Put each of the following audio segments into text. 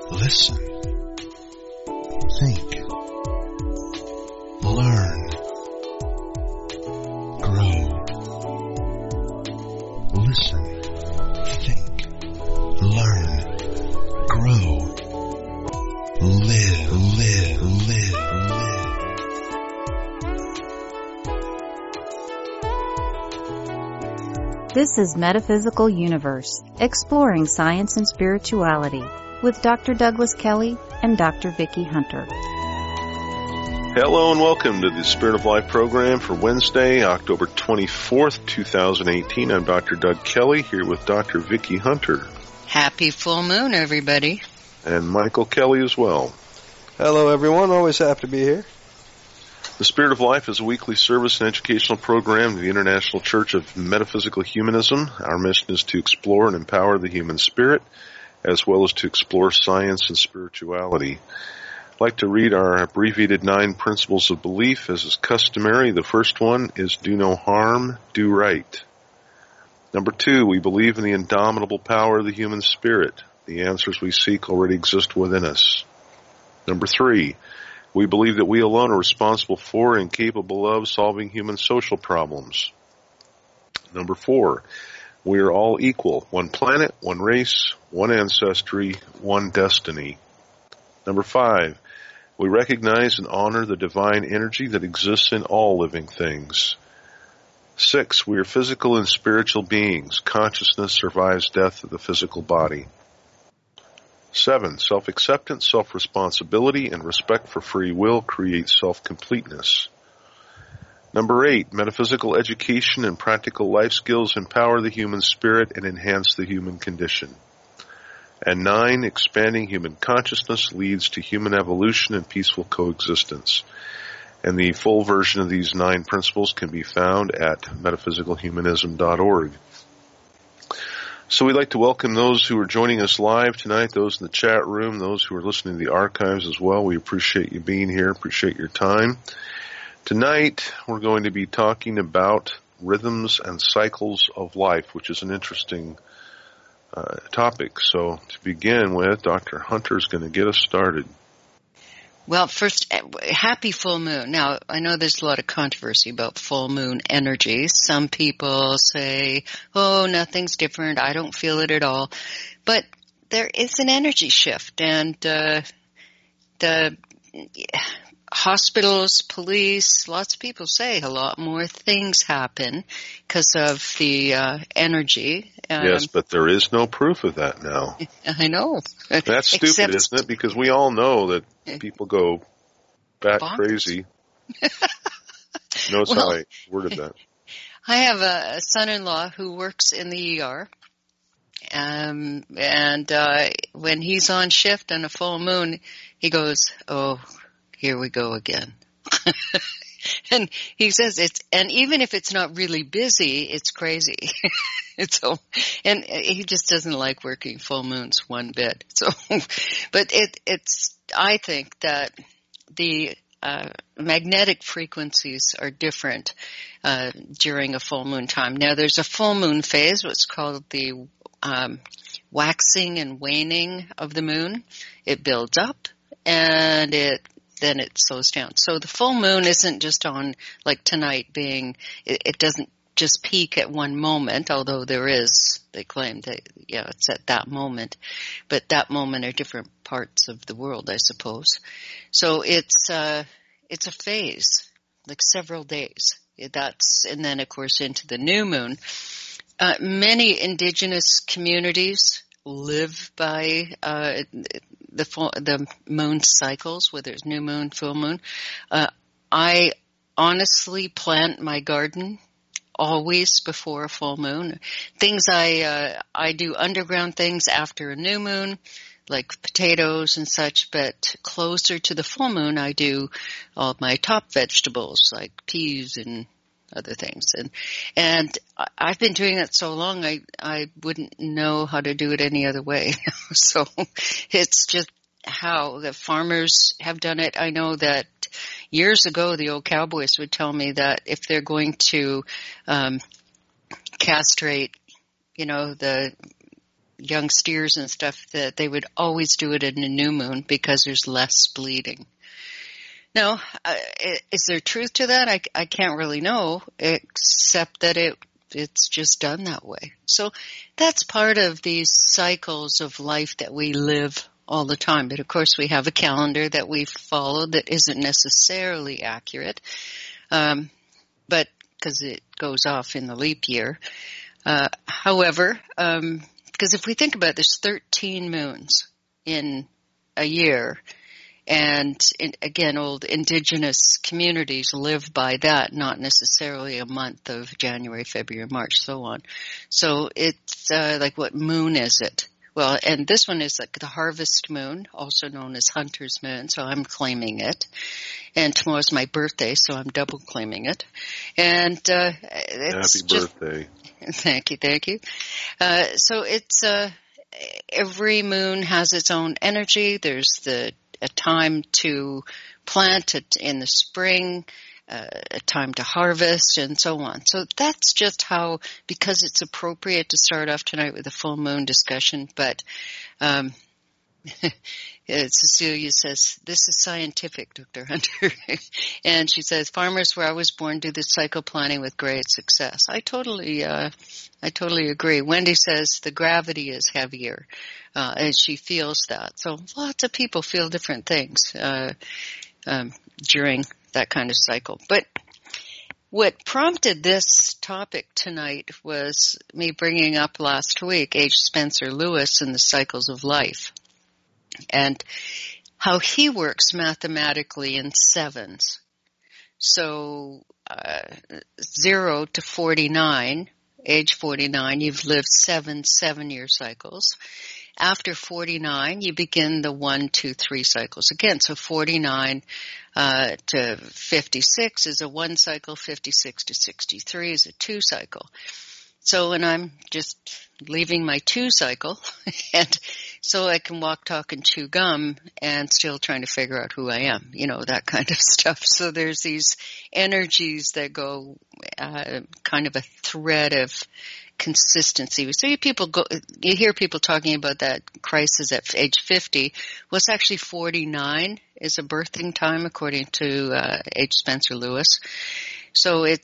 Listen. Think. Learn. Grow. Listen. Think. Learn. Grow. Live. This is Metaphysical Universe, exploring science and spirituality, with Dr. Douglas Kelly and Dr. Vicki Hunter. Hello and welcome to the Spirit of Life program for Wednesday, October 24th, 2018. I'm Dr. Doug Kelly here with Dr. Vicki Hunter. Happy full moon, everybody. And Michael Kelly as well. Hello, everyone. Always happy to be here. The Spirit of Life is a weekly service and educational program of the International Church of Metaphysical Humanism. Our mission is to explore and empower the human spirit, as well as to explore science and spirituality. I'd like to read our abbreviated 9 principles of belief, as is customary. The first one is do no harm, do right. Number 2, we believe in the indomitable power of the human spirit. The answers we seek already exist within us. Number 3, we believe that we alone are responsible for and capable of solving human social problems. Number 4, we are all equal. One planet, one race, one ancestry, one destiny. Number 5, we recognize and honor the divine energy that exists in all living things. 6, we are physical and spiritual beings. Consciousness survives death of the physical body. 7, self-acceptance, self-responsibility, and respect for free will create self-completeness. Number 8, metaphysical education and practical life skills empower the human spirit and enhance the human condition. And 9, expanding human consciousness leads to human evolution and peaceful coexistence. And the full version of these 9 principles can be found at metaphysicalhumanism.org. So we'd like to welcome those who are joining us live tonight, those in the chat room, those who are listening to the archives as well. We appreciate you being here, appreciate your time. Tonight, we're going to be talking about rhythms and cycles of life, which is an interesting topic. So to begin with, Dr. Hunter is going to get us started. Well, first, happy full moon. Now, I know there's a lot of controversy about full moon energy. Some people say, oh, nothing's different. I don't feel it at all. But there is an energy shift, and the hospitals, police, lots of people say a lot more things happen because of the energy. Yes, but there is no proof of that now. I know. That's stupid, isn't it? Because we all know that people go bat crazy. Notice how I worded that. I have a son-in-law who works in the ER. And when he's on shift on a full moon, he goes, oh, here we go again. And he says and even if it's not really busy, it's crazy. And he just doesn't like working full moons one bit. So, but I think that the magnetic frequencies are different during a full moon time. Now, there's a full moon phase, what's called the waxing and waning of the moon. It builds up, and then it slows down. So the full moon isn't just on, like tonight being, it doesn't just peak at one moment, although there is, they claim that, it's at that moment. But that moment are different parts of the world, I suppose. So it's a phase, like several days. And then of course into the new moon. Many indigenous communities live by, the moon cycles, whether it's new moon, full moon. I honestly plant my garden always before a full moon. Things I do underground things after a new moon, like potatoes and such, but closer to the full moon I do all my top vegetables like peas and other things. And I've been doing it so long, I wouldn't know how to do it any other way. So it's just how the farmers have done it. I know that years ago, the old cowboys would tell me that if they're going to castrate, the young steers and stuff that they would always do it in a new moon because there's less bleeding. Now, is there truth to that? I can't really know, except that it's just done that way. So that's part of these cycles of life that we live all the time. But of course we have a calendar that we follow that isn't necessarily accurate, but because it goes off in the leap year. However, because if we think about it, there's 13 moons in a year. And again, old indigenous communities live by that, not necessarily a month of January, February, March, so on. So it's like, what moon is it? Well, and this one is like the harvest moon, also known as hunter's moon, so I'm claiming it. And tomorrow's my birthday, so I'm double claiming it. And it's Happy birthday. Thank you. So it's every moon has its own energy. There's a time to plant it in the spring, a time to harvest, and so on. So that's just how, because it's appropriate to start off tonight with a full moon discussion, but Cecilia says, this is scientific, Dr. Hunter. And she says, farmers where I was born do this cycle planning with great success. I totally agree. Wendy says the gravity is heavier, and she feels that. So lots of people feel different things during that kind of cycle. But what prompted this topic tonight was me bringing up last week H. Spencer Lewis and the cycles of life, and how he works mathematically in sevens. So 0 to 49, age 49, you've lived 7 7-year cycles. After 49, you begin the 1, 2, 3 cycles again. So 49 to 56 is a 1 cycle, 56 to 63 is a 2 cycle. So when I'm just leaving my 2 cycle, and so I can walk, talk, and chew gum and still trying to figure out who I am, that kind of stuff. So there's these energies that go kind of a thread of consistency. So you hear people talking about that crisis at age 50. Well, it's actually 49 is a birthing time according to H. Spencer Lewis. So it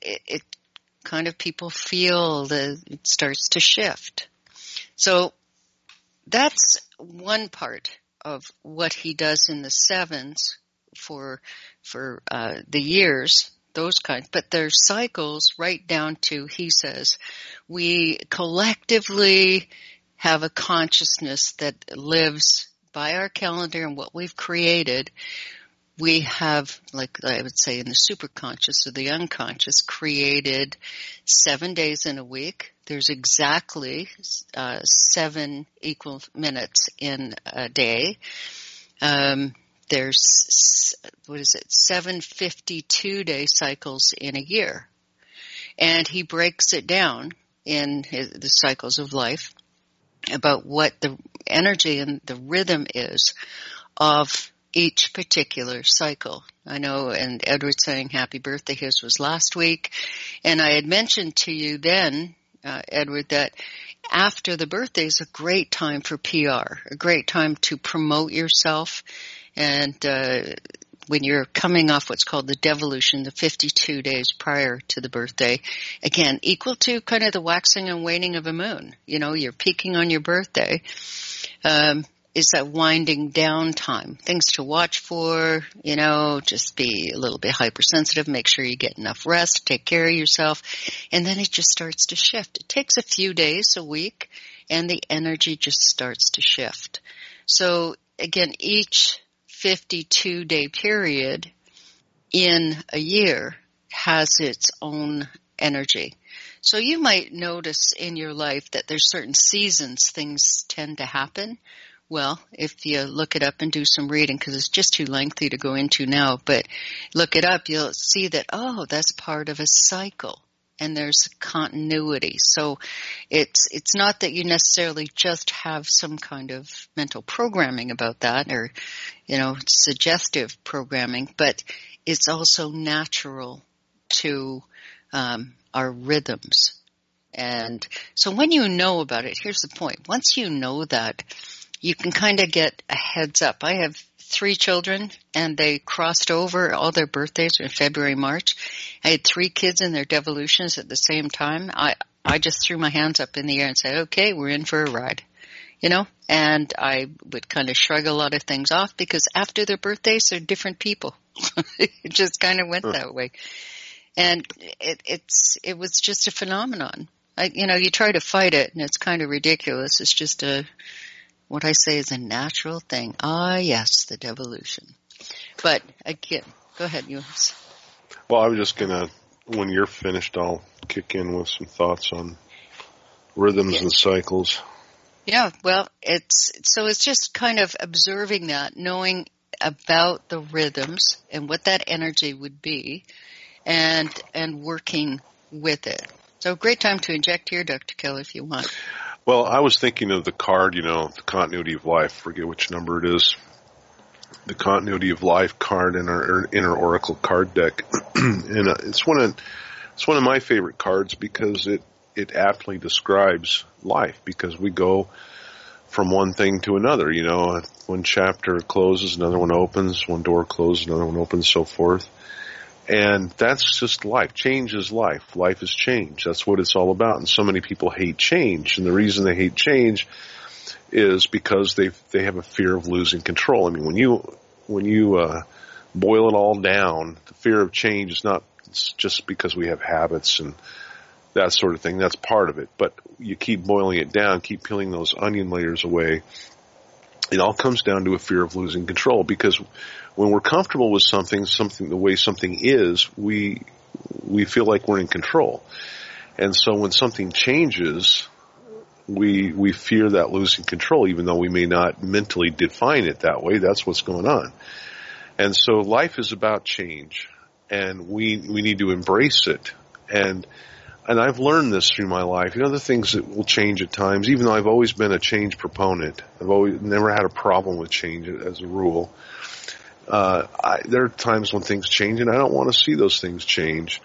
kind of people feel that it starts to shift. So that's one part of what he does in the sevens for the years, those kinds. But there's cycles right down to, he says, we collectively have a consciousness that lives by our calendar and what we've created. We have, like I would say in the superconscious or the unconscious, created 7 days in a week. There's exactly 7 equal minutes in a day. There's, 7 52-day cycles in a year. And he breaks it down in the cycles of life about what the energy and the rhythm is of each particular cycle. I know, and Edward's saying happy birthday, his was last week. And I had mentioned to you then, Edward, that after the birthday is a great time for PR, a great time to promote yourself. And when you're coming off what's called the devolution, the 52 days prior to the birthday, again, equal to kind of the waxing and waning of a moon. You're peaking on your birthday. Is that winding down time. Things to watch for, just be a little bit hypersensitive, make sure you get enough rest, take care of yourself, and then it just starts to shift. It takes a few days, a week, and the energy just starts to shift. So again, each 52-day period in a year has its own energy. So you might notice in your life that there's certain seasons things tend to happen. Well, if you look it up and do some reading, because it's just too lengthy to go into now, but look it up, you'll see that, that's part of a cycle, and there's continuity. So it's not that you necessarily just have some kind of mental programming about that or, suggestive programming, but it's also natural to our rhythms. And so when you know about it, here's the point. Once you know that, you can kind of get a heads up. I have 3 children, and they crossed over. All their birthdays were in February, March. I had 3 kids in their devolutions at the same time. I just threw my hands up in the air and said, okay, we're in for a ride, and I would kind of shrug a lot of things off because after their birthdays, they're different people. It just kind of went that way. And it was just a phenomenon. You try to fight it, and it's kind of ridiculous. It's just what I say is a natural thing. Ah, yes, the devolution. But again, go ahead, yours. Well, I was just gonna, when you're finished, I'll kick in with some thoughts on rhythms and cycles. Yeah, well, it's just kind of observing that, knowing about the rhythms and what that energy would be, and working with it. So great time to inject here, Dr. Kelly, if you want. Well, I was thinking of the card, the Continuity of Life. Forget which number it is. The Continuity of Life card in our Inner Oracle card deck, and it's one of my favorite cards because it aptly describes life. Because we go from one thing to another. One chapter closes, another one opens. One door closes, another one opens, so forth. And that's just life. Change is life. Life is change. That's what it's all about. And so many people hate change. And the reason they hate change is because they have a fear of losing control. I mean, when you boil it all down, the fear of change is not just because we have habits and that sort of thing. That's part of it. But you keep boiling it down, keep peeling those onion layers away. It all comes down to a fear of losing control, because when we're comfortable with something the way something is, we feel like we're in control. And so when something changes, we fear that losing control, even though we may not mentally define it that way. That's what's going on. And so life is about change, and we need to embrace it. And I've learned this through my life. The things that will change at times, even though I've always been a change proponent, I've always never had a problem with change as a rule. There are times when things change, and I don't want to see those things change.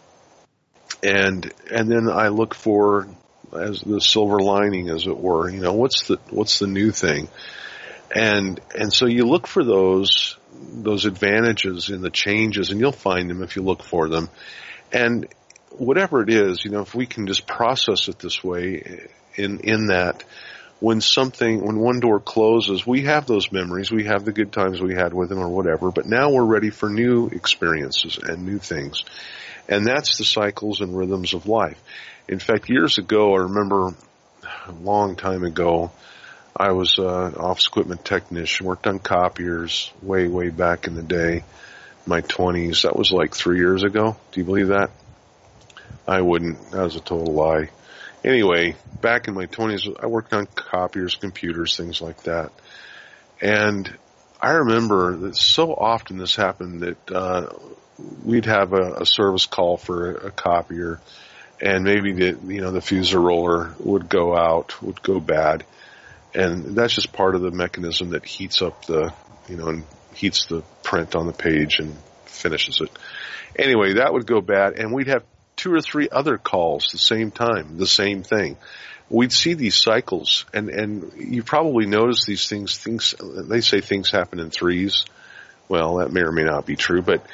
And then I look for, as the silver lining, as it were, what's the new thing? And so you look for those advantages in the changes, and you'll find them if you look for them. And whatever it is, if we can just process it this way, in that when one door closes, we have those memories, we have the good times we had with them or whatever, but now we're ready for new experiences and new things. And that's the cycles and rhythms of life. In fact, years ago, I remember a long time ago, I was an office equipment technician, worked on copiers way, way back in the day, my 20s. That was like 3 years ago. Do you believe that? I wouldn't. That was a total lie. Anyway, back in my 20s, I worked on copiers, computers, things like that. And I remember that so often this happened that we'd have a service call for a copier, and maybe the fuser roller would go out, would go bad. And that's just part of the mechanism that heats up and heats the print on the page and finishes it. Anyway, that would go bad, and we'd have 2 or 3 other calls at the same time, the same thing. We'd see these cycles, and you probably notice these things, they say things happen in threes. Well, that may or may not be true, but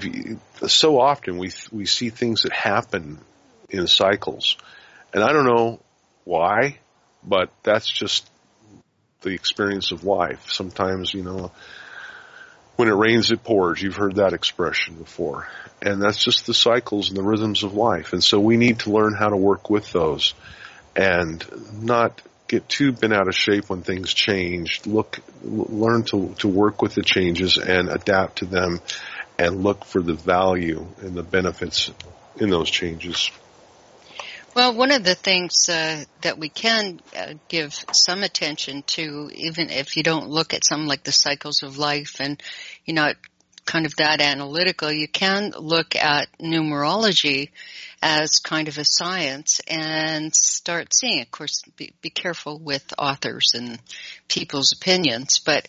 so often we see things that happen in cycles. And I don't know why, but that's just the experience of life. Sometimes, when it rains, it pours. You've heard that expression before. And that's just the cycles and the rhythms of life. And so we need to learn how to work with those and not get too bent out of shape when things change. Learn to work with the changes and adapt to them and look for the value and the benefits in those changes. Well, one of the things that we can give some attention to, even if you don't look at something like the cycles of life and you're not kind of that analytical, you can look at numerology as kind of a science and start seeing. Of course, be careful with authors and people's opinions, but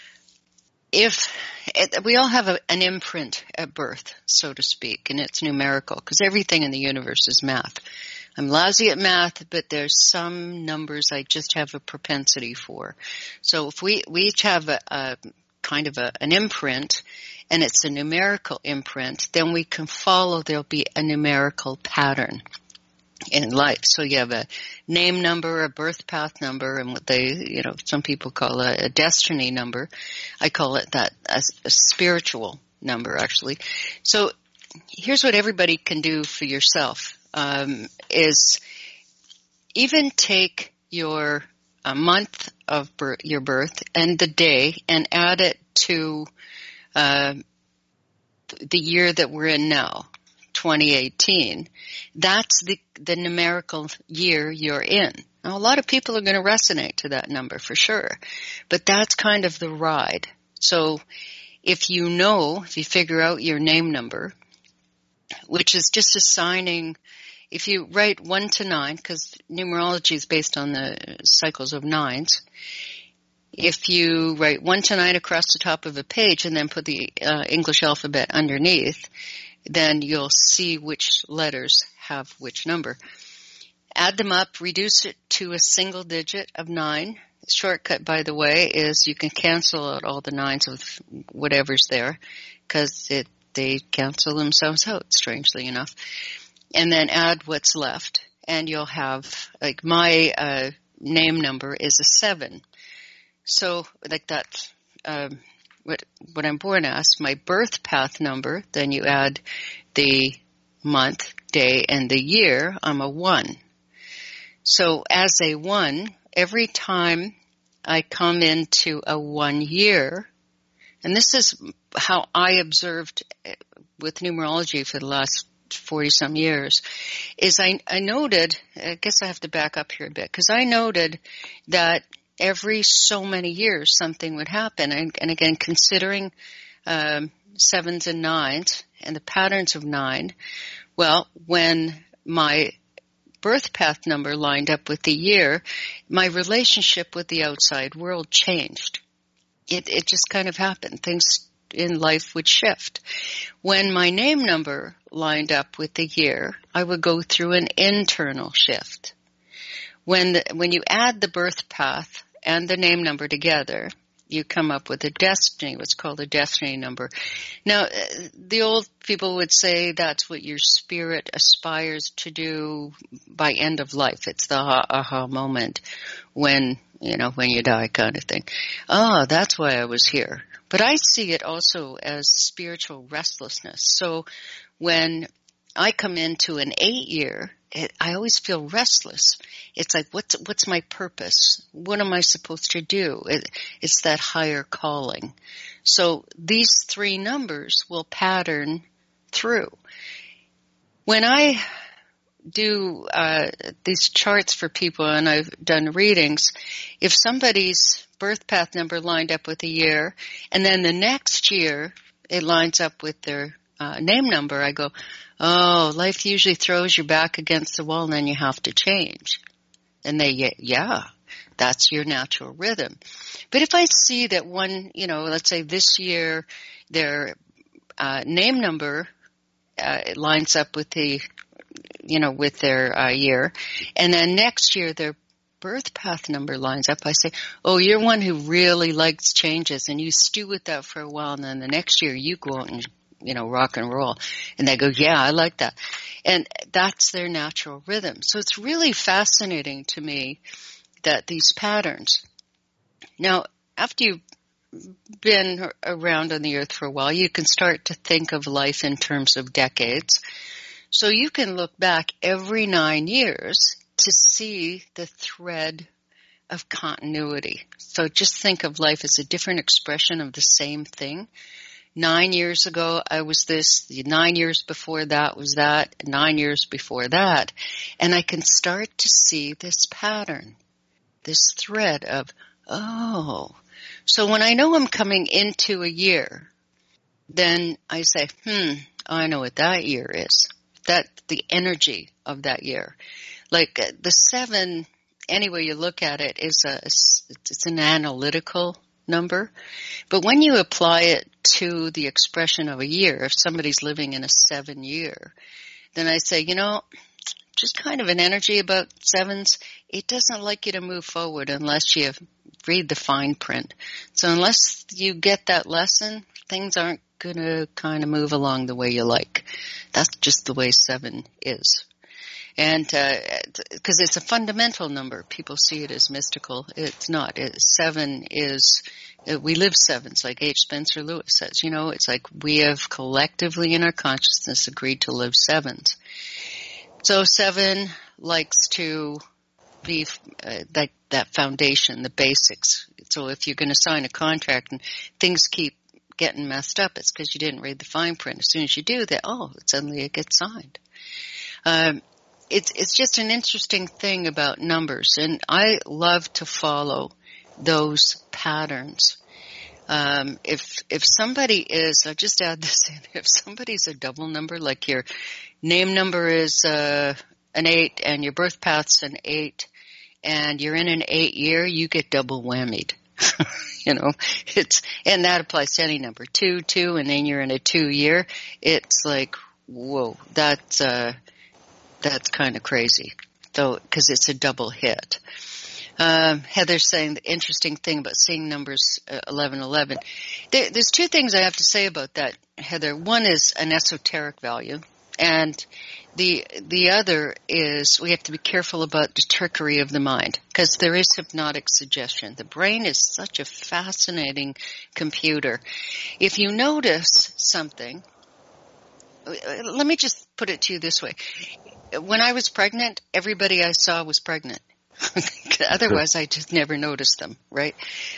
we all have an imprint at birth, so to speak, and it's numerical because everything in the universe is math. I'm lousy at math, but there's some numbers I just have a propensity for. So if we each have a kind of an imprint, and it's a numerical imprint, then we can follow, there'll be a numerical pattern in life. So you have a name number, a birth path number, and what they, some people call a destiny number. I call it that, a spiritual number, actually. So here's what everybody can do for yourself, is even take your month of your birth and the day and add it to the year that we're in now, 2018. That's the numerical year you're in. Now, a lot of people are going to resonate to that number for sure, but that's kind of the ride. So if you figure out your name number, which is just assigning, if you write 1 to 9, because numerology is based on the cycles of nines, if you write 1 to 9 across the top of a page and then put the English alphabet underneath, then you'll see which letters have which number. Add them up, reduce it to a single digit of 9. The shortcut, by the way, is you can cancel out all the nines with whatever's there, because they cancel themselves out, strangely enough. And then add what's left, and you'll have, like, my name number is a 7. So, like that, what I'm born as, my birth path number, then you add the month, day, and the year, I'm a 1. So as a 1, every time I come into a 1 year, and this is how I observed with numerology for the last 40-some years, is I noted, I guess I have to back up here a bit, because I noted that every so many years something would happen. And again, considering 7s and 9s and the patterns of 9, well, when my birth path number lined up with the year, my relationship with the outside world changed. It just kind of happened. Things in life would shift. When my name number lined up with the year, I would go through an internal shift. When you add the birth path and the name number together, you come up with a destiny, what's called a destiny number. Now, the old people would say that's what your spirit aspires to do by end of life. It's the aha moment when you die, kind of thing. Oh, that's why I was here. But I see it also as spiritual restlessness. So when I come into an 8-year, I always feel restless. It's like, what's my purpose? What am I supposed to do? It's that higher calling. So these 3 numbers will pattern through. When I do these charts for people, and I've done readings, if somebody's birth path number lined up with a year, and then the next year it lines up with their name number, I go, oh, life usually throws you back against the wall and then you have to change. And yeah, that's your natural rhythm. But if I see that one, let's say this year, their name number lines up with with their year, and then next year their birth path number lines up, I say, oh, you're one who really likes changes, and you stew with that for a while, and then the next year you go out and rock and roll. And they go, yeah, I like that. And that's their natural rhythm. So it's really fascinating to me that these patterns. Now, after you've been around on the earth for a while, you can start to think of life in terms of decades. So you can look back every 9 years to see the thread of continuity. So just think of life as a different expression of the same thing. 9 years ago, I was this. 9 years before that was that. 9 years before that. And I can start to see this pattern, this thread of, oh. So when I know I'm coming into a year, then I say, I know what that year is. The energy of that year. Like the 7, any way you look at it, it's an analytical number. But when you apply it to the expression of a year, if somebody's living in a 7 year, then I say, just kind of an energy about sevens. It doesn't like you to move forward unless you read the fine print. So unless you get that lesson, things aren't going to kind of move along the way you like. That's just the way 7 is. And because it's a fundamental number, people see it as mystical. It's not. 7 is, we live sevens, like H. Spencer Lewis says. You know, it's like we have collectively in our consciousness agreed to live sevens. So 7 likes to be like that foundation, the basics. So if you're going to sign a contract and things keep getting messed up, it's because you didn't read the fine print. As soon as you do that, suddenly it gets signed. It's just an interesting thing about numbers, and I love to follow those patterns. If somebody is, I'll just add this in, if somebody's a double number, like your name number is an 8 and your birth path's an 8 and you're in an 8 year, you get double whammied. You know, and that applies to any number. 2, and then you're in a 2 year. It's like, whoa, that's kind of crazy, though, because it's a double hit. Heather's saying the interesting thing about seeing numbers 1111. There's 2 things I have to say about that, Heather. One is an esoteric value, and the other is we have to be careful about the trickery of the mind, because there is hypnotic suggestion. The brain is such a fascinating computer. If you notice something, let me just put it to you this way. When I was pregnant, everybody I saw was pregnant. Otherwise, I just never noticed them, right?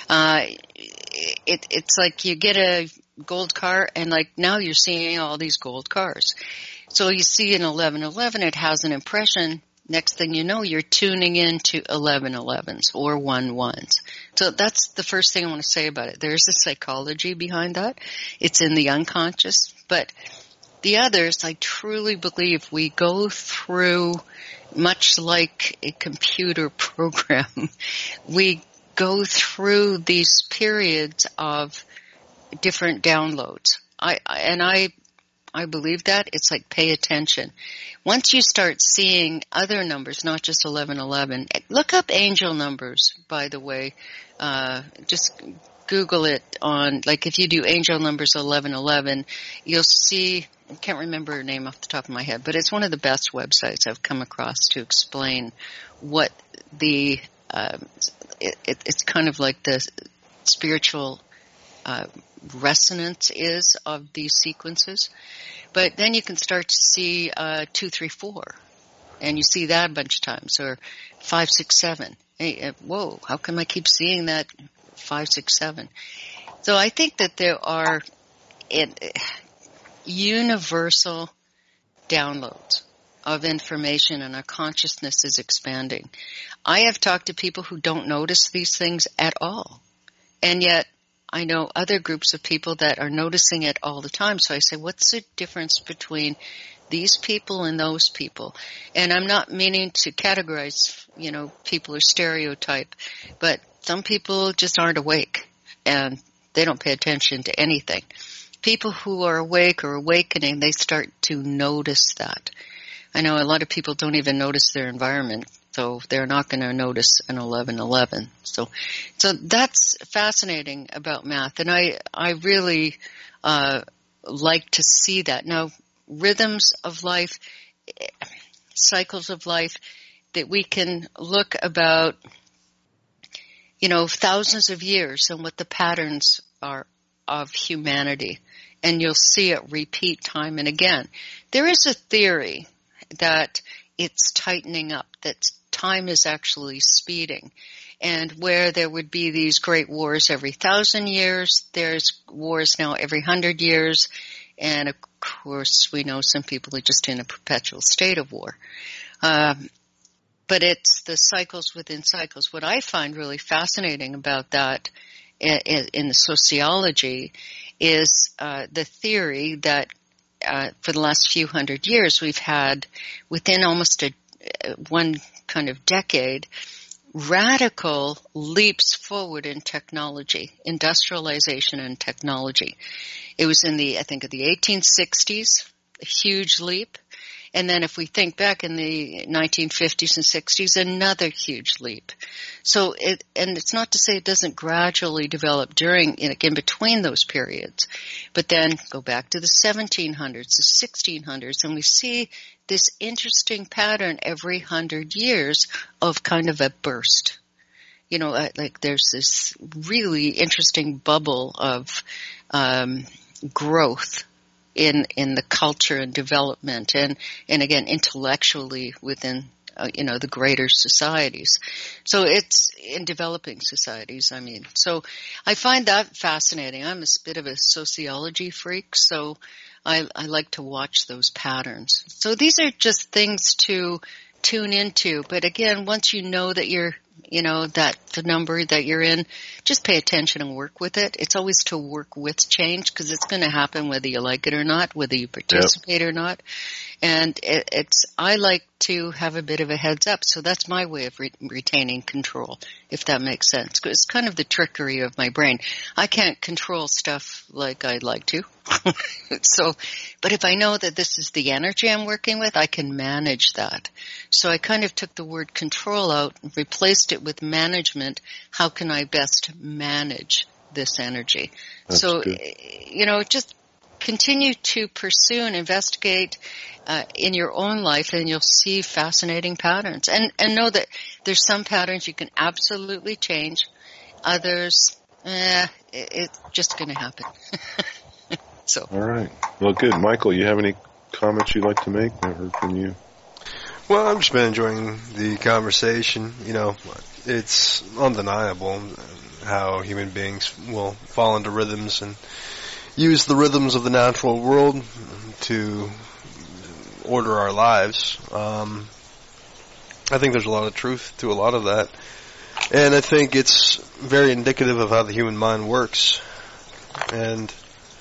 It's like you get a gold car, and like now you're seeing all these gold cars. So you see an 1111, it has an impression. Next thing you know, you're tuning into 1111s or 11s. So that's the first thing I want to say about it. There's a psychology behind that. It's in the unconscious, but the others, I truly believe we go through, much like a computer program, we go through these periods of different downloads. I believe that. It's like pay attention. Once you start seeing other numbers, not just 1111, look up angel numbers, by the way. Just Google it on, like if you do angel numbers 1111, you'll see, I can't remember her name off the top of my head, but it's one of the best websites I've come across to explain what the, it's kind of like the spiritual resonance is of these sequences. But then you can start to see 2, 3, 4, and you see that a bunch of times, or 5, 6, 7. Hey, whoa, how come I keep seeing that 5, 6, 7? So I think that there are universal downloads of information, and our consciousness is expanding. I have talked to people who don't notice these things at all, and yet I know other groups of people that are noticing it all the time. So I say, what's the difference between these people and those people? And I'm not meaning to categorize, people or stereotype, but some people just aren't awake and they don't pay attention to anything. People who are awake or awakening, they start to notice that. I know a lot of people don't even notice their environment, so they're not going to notice an 1111. So that's fascinating about math, and I really like to see that. Now, rhythms of life, cycles of life, that we can look about, thousands of years and what the patterns are of humanity, and you'll see it repeat time and again. There is a theory that it's tightening up, that time is actually speeding. And where there would be these great wars every 1,000 years, there's wars now every 100 years. And of course, we know some people are just in a perpetual state of war. But it's the cycles within cycles. What I find really fascinating about that in the sociology is the theory that for the last few hundred years we've had, within almost one kind of decade, radical leaps forward in technology, industrialization and technology. It was in the 1860s, a huge leap. And then if we think back in the 1950s and 60s, another huge leap. So it's not to say it doesn't gradually develop during, in between those periods, but then go back to the 1700s, the 1600s, and we see this interesting pattern every 100 years of kind of a burst. Like there's this really interesting bubble of growth in the culture and development and again intellectually within the greater societies. So it's in developing societies, I mean. So I find that fascinating. I'm a bit of a sociology freak, so I like to watch those patterns. So these are just things to tune into. But again, once you know that you're that the number that you're in, just pay attention and work with it. It's always to work with change because it's going to happen whether you like it or not, whether you participate or not. And I like to have a bit of a heads up. So that's my way of retaining control, if that makes sense. It's kind of the trickery of my brain. I can't control stuff like I'd like to. But if I know that this is the energy I'm working with, I can manage that. So I kind of took the word control out and replaced it with management. How can I best manage this energy? That's so, good. Just continue to pursue and investigate in your own life, and you'll see fascinating patterns. And know that there's some patterns you can absolutely change. Others, it's just going to happen. So. All right. Well, good. Michael, you have any comments you'd like to make? I heard from you. Well, I've just been enjoying the conversation. It's undeniable how human beings will fall into rhythms and use the rhythms of the natural world to order our lives. I think there's a lot of truth to a lot of that. And I think it's very indicative of how the human mind works. And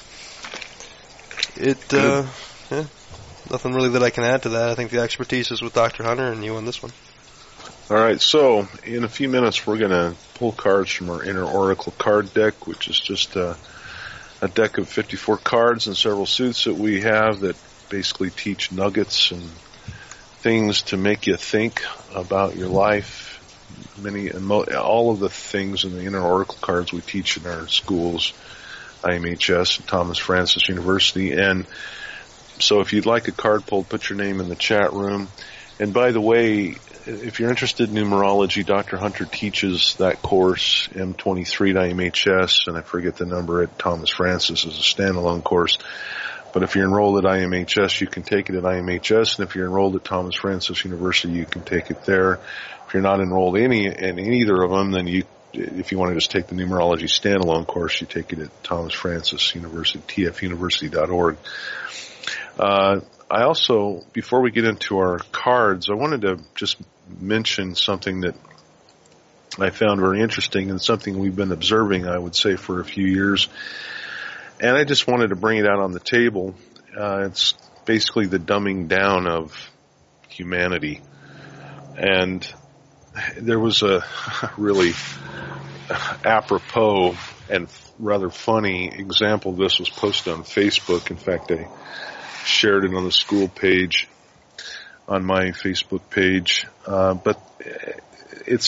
nothing really that I can add to that. I think the expertise is with Dr. Hunter and you on this one. All right, so in a few minutes we're going to pull cards from our Inner Oracle card deck, which is just a deck of 54 cards and several suits that we have that basically teach nuggets and things to make you think about your life. All of the things in the Inner Oracle cards we teach in our schools, IMHS, Thomas Francis University. And so if you'd like a card pulled, put your name in the chat room. And by the way, if you're interested in numerology, Dr. Hunter teaches that course, M23 at IMHS, and I forget the number at Thomas Francis as a standalone course. But if you're enrolled at IMHS, you can take it at IMHS, and if you're enrolled at Thomas Francis University, you can take it there. If you're not enrolled in either of them, then if you want to just take the numerology standalone course, you take it at Thomas Francis University, tfuniversity.org. I also, before we get into our cards, I wanted to just mention something that I found very interesting and something we've been observing, I would say, for a few years. And I just wanted to bring it out on the table. It's basically the dumbing down of humanity. And there was a really apropos and rather funny example. This was posted on Facebook. In fact, I shared it on the school page, on my Facebook page. But it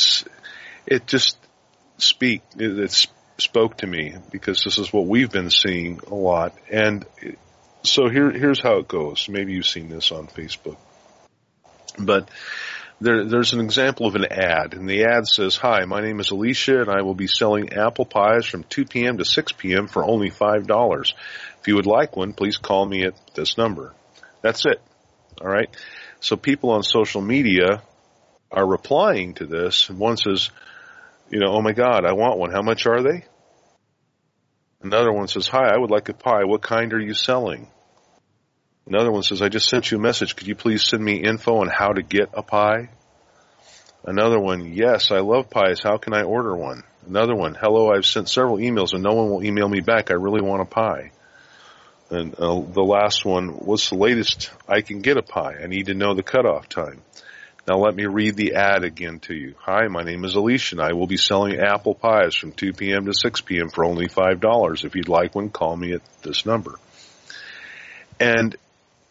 spoke to me because this is what we've been seeing a lot. And so here's how it goes. Maybe you've seen this on Facebook. But there's an example of an ad, and the ad says, "Hi, my name is Alicia, and I will be selling apple pies from 2 p.m. to 6 p.m. for only $5. If you would like one, please call me at this number." That's it. All right? So people on social media are replying to this, and one says, "Oh my God, I want one. How much are they?" Another one says, "Hi, I would like a pie. What kind are you selling?" Another one says, "I just sent you a message. Could you please send me info on how to get a pie?" Another one, "Yes, I love pies. How can I order one?" Another one, "Hello, I've sent several emails and no one will email me back. I really want a pie." And the last one, "What's the latest I can get a pie? I need to know the cutoff time." Now let me read the ad again to you. "Hi, my name is Alicia, and I will be selling apple pies from 2 p.m. to 6 p.m. for only $5. If you'd like one, call me at this number." And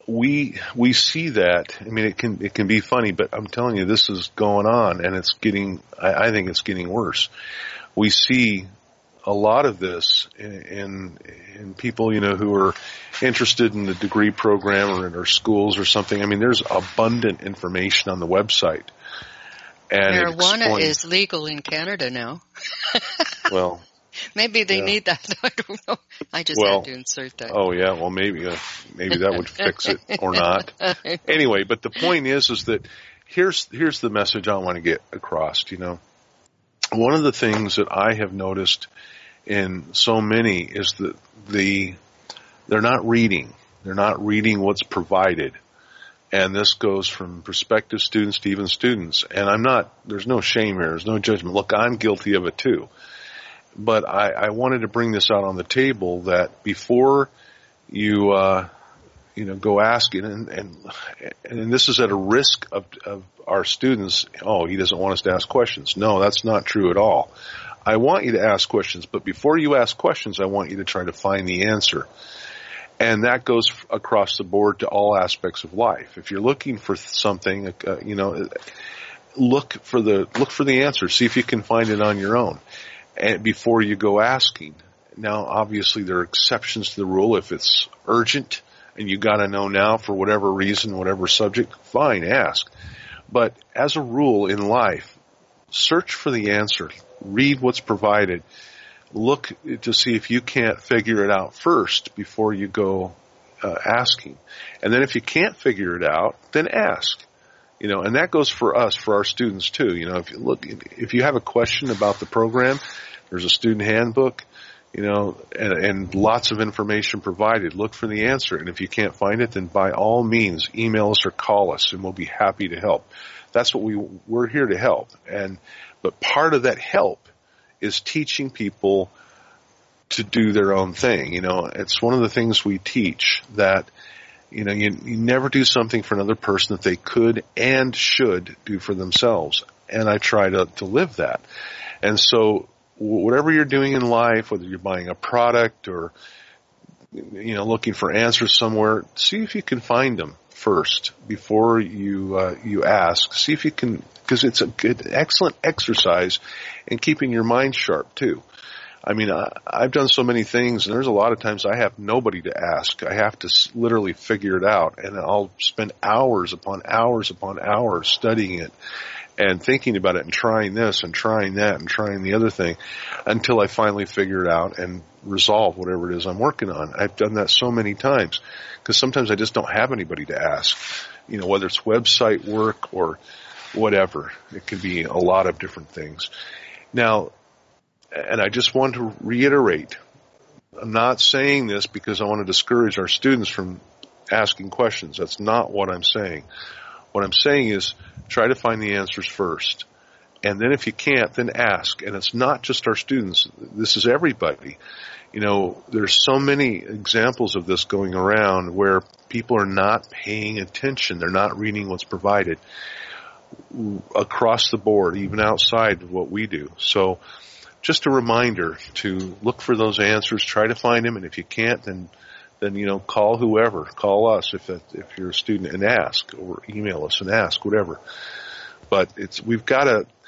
we see that. I mean, it can be funny, but I'm telling you, this is going on, and it's getting. I think it's getting worse. We see a lot of this in people, who are interested in the degree program or in our schools or something. I mean, there's abundant information on the website. And marijuana is legal in Canada now. Well, maybe they need that. I don't know. I just had to insert that. Oh yeah, well maybe that would fix it or not. Anyway, but the point is that here's the message I want to get across. One of the things that I have noticed in so many is that they're not reading. They're not reading what's provided. And this goes from prospective students to even students. And there's no shame here. There's no judgment. Look, I'm guilty of it too. But I wanted to bring this out on the table that before you, go asking, and this is at a risk of our students, he doesn't want us to ask questions. No, that's not true at all. I want you to ask questions, but before you ask questions, I want you to try to find the answer. And that goes across the board to all aspects of life. If you're looking for something, look for the answer. See if you can find it on your own, and before you go asking. Now, obviously, there are exceptions to the rule. If it's urgent and you got to know now for whatever reason, whatever subject, fine, ask. But as a rule in life, search for the answer. Read what's provided. Look to see if you can't figure it out first before you go asking. And then if you can't figure it out, then ask. And that goes for us, for our students too. If you have a question about the program, there's a student handbook, and lots of information provided. Look for the answer. And if you can't find it, then by all means, email us or call us, and we'll be happy to help. That's what we're here to help. But part of that help is teaching people to do their own thing. It's one of the things we teach that, you never do something for another person that they could and should do for themselves. And I try to live that. And so whatever you're doing in life, whether you're buying a product or, looking for answers somewhere, see if you can find them first before you ask. See if you can, because it's a good, excellent exercise in keeping your mind sharp too. I mean, I've done so many things, and there's a lot of times I have nobody to ask. I have to literally figure it out, and I'll spend hours upon hours upon hours studying it and thinking about it and trying this and trying that and trying the other thing until I finally figure it out and resolve whatever it is I'm working on. I've done that so many times because sometimes I just don't have anybody to ask, whether it's website work or whatever. It could be a lot of different things. Now, and I just want to reiterate, I'm not saying this because I want to discourage our students from asking questions. That's not what I'm saying. What I'm saying is try to find the answers first. And then if you can't, then ask. And it's not just our students. This is everybody. There's so many examples of this going around where people are not paying attention. They're not reading what's provided across the board, even outside of what we do. So just a reminder to look for those answers, try to find them, and if you can't, then call whoever, call us if you're a student and ask, or email us and ask, whatever. But we've got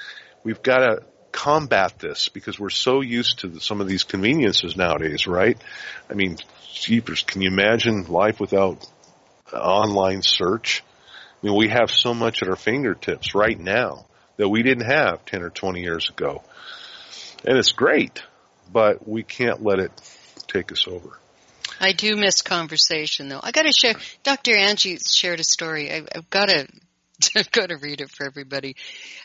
to combat this because we're so used to some of these conveniences nowadays, right? I mean, jeepers, can you imagine life without online search? I mean, we have so much at our fingertips right now that we didn't have 10 or 20 years ago. And it's great, but we can't let it take us over. I do miss conversation, though. I got to share. Dr. Angie shared a story. I've got to read it for everybody.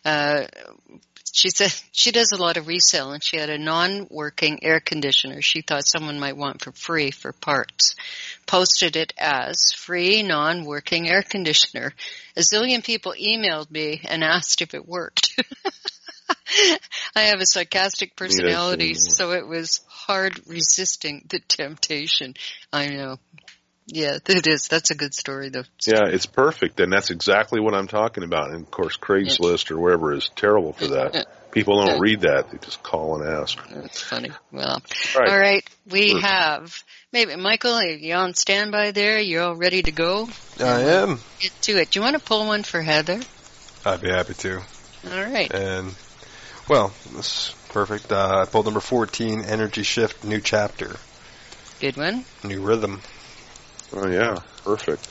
She said she does a lot of resale, and she had a non-working air conditioner she thought someone might want for free for parts. Posted it as free non-working air conditioner. A zillion people emailed me and asked if it worked. I have a sarcastic personality, so it was hard resisting the temptation. I know. Yeah, it is. That's a good story, though. Yeah, it's perfect, and that's exactly what I'm talking about. And, of course, Craigslist or wherever is terrible for that. People don't read that. They just call and ask. That's funny. Well, all right. We have, maybe, Michael, are you on standby there? You're all ready to go? I am. Get to it. Do you want to pull one for Heather? I'd be happy to. All right. And, well, this is perfect. I pulled number 14, Energy Shift, New Chapter. Good one. New Rhythm. Oh, yeah. Perfect.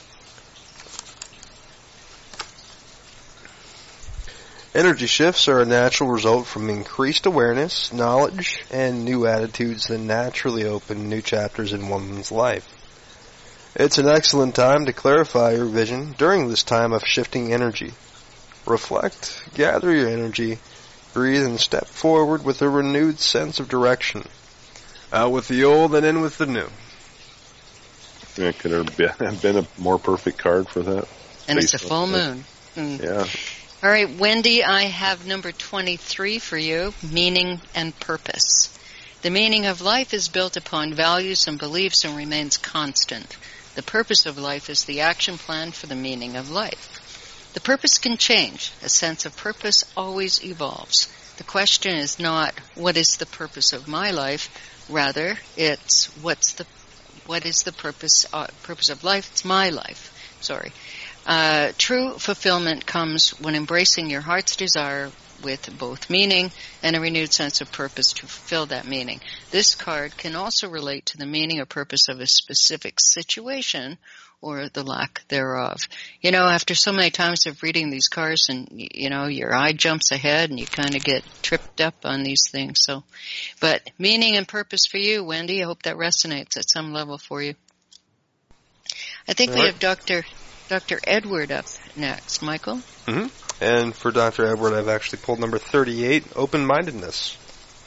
Energy shifts are a natural result from increased awareness, knowledge, and new attitudes that naturally open new chapters in one's life. It's an excellent time to clarify your vision during this time of shifting energy. Reflect, gather your energy, breathe, and step forward with a renewed sense of direction. Out with the old and in with the new. Yeah, could there have been a more perfect card for that? And it's a full moon. Yeah. All right, Wendy, I have number 23 for you, meaning and purpose. The meaning of life is built upon values and beliefs and remains constant. The purpose of life is the action plan for the meaning of life. The purpose can change. A sense of purpose always evolves. The question is not, what is the purpose of my life? Rather, it's what is the purpose of life? It's my life. Sorry. True fulfillment comes when embracing your heart's desire with both meaning and a renewed sense of purpose to fulfill that meaning. This card can also relate to the meaning or purpose of a specific situation or the lack thereof. You know, after so many times of reading these cards and, you know, your eye jumps ahead and you kind of get tripped up on these things. So, but meaning and purpose for you, Wendy, I hope that resonates at some level for you. I think we have Dr. Edward up next. Michael? Mm-hmm. And for Dr. Edward, I've actually pulled number 38, Open-Mindedness.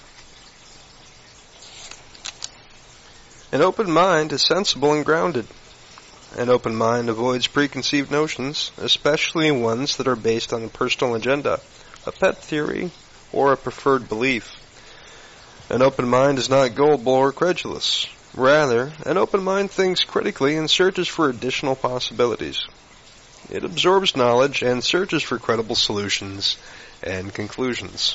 An open mind is sensible and grounded. An open mind avoids preconceived notions, especially ones that are based on a personal agenda, a pet theory, or a preferred belief. An open mind is not gullible or credulous. Rather, an open mind thinks critically and searches for additional possibilities. It absorbs knowledge and searches for credible solutions and conclusions.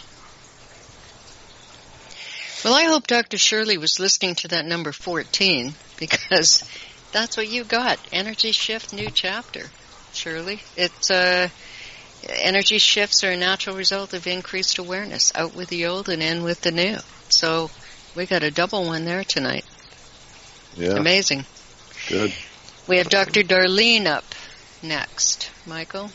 Well, I hope Dr. Shirley was listening to that number 14, because that's what you got. Energy shift, new chapter, Shirley. It's energy shifts are a natural result of increased awareness. Out with the old and in with the new. So we got a double one there tonight. Yeah. Amazing. Good. We have Dr. Darlene up next. Michael?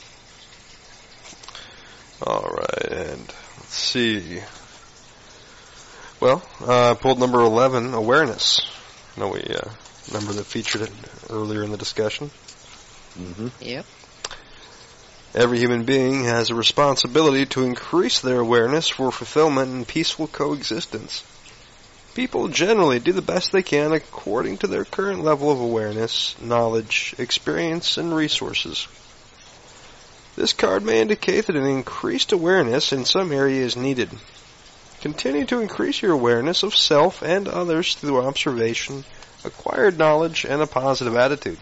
All right, and let's see. Well, I pulled number 11, Awareness. I know we number that featured it earlier in the discussion. Mm-hmm. Yep. Every human being has a responsibility to increase their awareness for fulfillment and peaceful coexistence. People generally do the best they can according to their current level of awareness, knowledge, experience, and resources. This card may indicate that an increased awareness in some area is needed. Continue to increase your awareness of self and others through observation, acquired knowledge, and a positive attitude.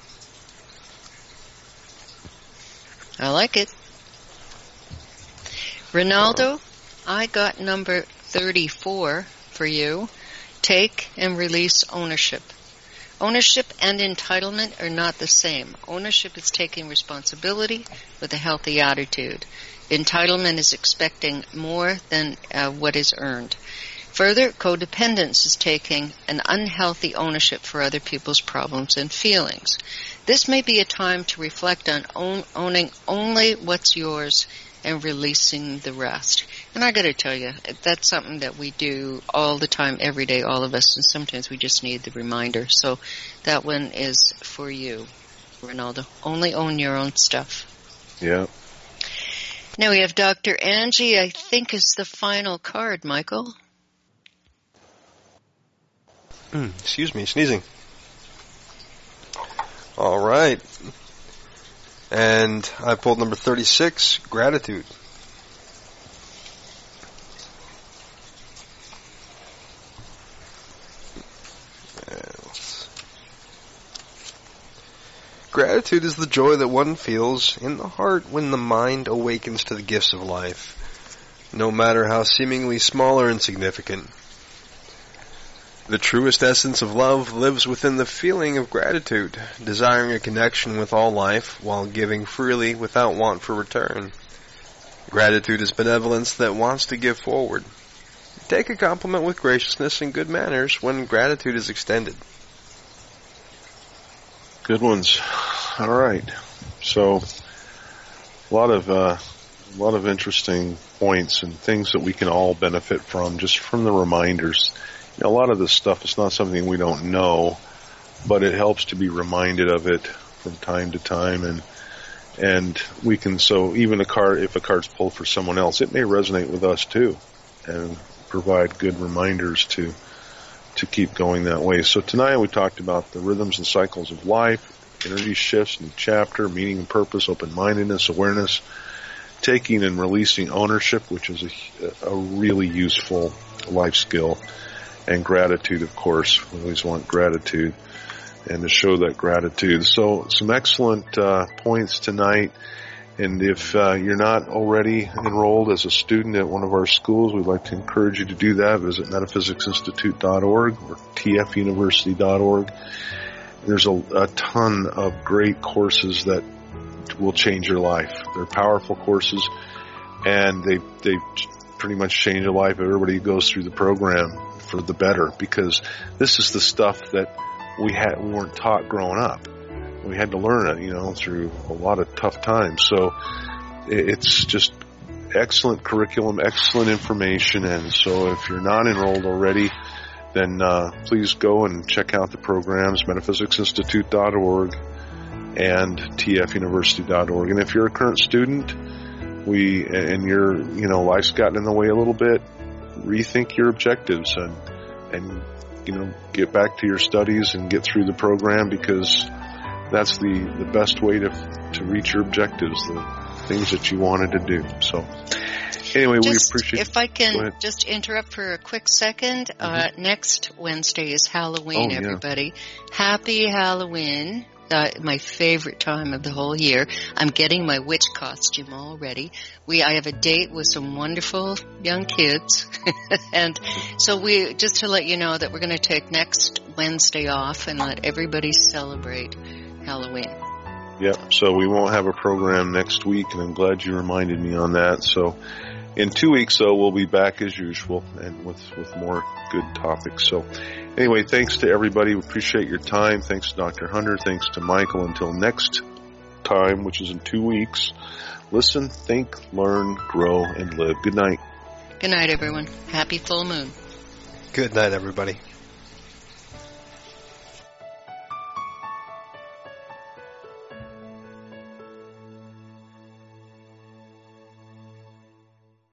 I like it. Ronaldo, I got number 34 for you. Take and release ownership. Ownership and entitlement are not the same. Ownership is taking responsibility with a healthy attitude. Entitlement is expecting more than what is earned. Further, codependence is taking an unhealthy ownership for other people's problems and feelings. This may be a time to reflect on owning only what's yours and releasing the rest. And I got to tell you, that's something that we do all the time, every day, all of us, and sometimes we just need the reminder. So that one is for you, Ronaldo. Only own your own stuff. Yeah. Now we have Dr. Angie, I think is the final card, Michael. Excuse me, sneezing. All right. And I pulled number 36, Gratitude. Gratitude is the joy that one feels in the heart when the mind awakens to the gifts of life. no matter how seemingly small or insignificant. The truest essence of love lives within the feeling of gratitude, desiring a connection with all life while giving freely without want for return. Gratitude is benevolence that wants to give forward. Take a compliment with graciousness and good manners when gratitude is extended. Good ones. All right. So, a lot of interesting points and things that we can all benefit from just from the reminders. You know, a lot of this stuff is not something we don't know, but it helps to be reminded of it from time to time, and we can, so even if a card's pulled for someone else, it may resonate with us too, and provide good reminders to keep going that way. So tonight we talked about the rhythms and cycles of life, energy shifts, new chapter, meaning and purpose, open-mindedness, awareness, taking and releasing ownership, which is a really useful life skill, and gratitude, of course. We always want gratitude and to show that gratitude. So some excellent points tonight. And if you're not already enrolled as a student at one of our schools, we'd like to encourage you to do that. Visit metaphysicsinstitute.org or tfuniversity.org. There's a ton of great courses that will change your life. They're powerful courses, and they pretty much change the life of everybody who goes through the program for the better, because this is the stuff that we weren't taught growing up. We had to learn it, through a lot of tough times. So it's just excellent curriculum, excellent information. And so if you're not enrolled already, then please go and check out the programs, metaphysicsinstitute.org and tfuniversity.org. And if you're a current student, and your life's gotten in the way a little bit, rethink your objectives and get back to your studies and get through the program, because that's the best way to reach your objectives, the things that you wanted to do. So anyway, we appreciate. If I can just interrupt for a quick second, next Wednesday is Halloween, everybody. Happy Halloween. My favorite time of the whole year. I'm getting my witch costume already. I have a date with some wonderful young kids. And so just to let you know that we're going to take next Wednesday off and let everybody celebrate Halloween. Yep. So we won't have a program next week, and I'm glad you reminded me on that. So in 2 weeks, though, we'll be back as usual and with more good topics. So anyway, thanks to everybody. We appreciate your time. Thanks to Dr. Hunter. Thanks to Michael. Until next time, which is in 2 weeks, listen, think, learn, grow, and live. Good night. Good night, everyone. Happy full moon. Good night, everybody.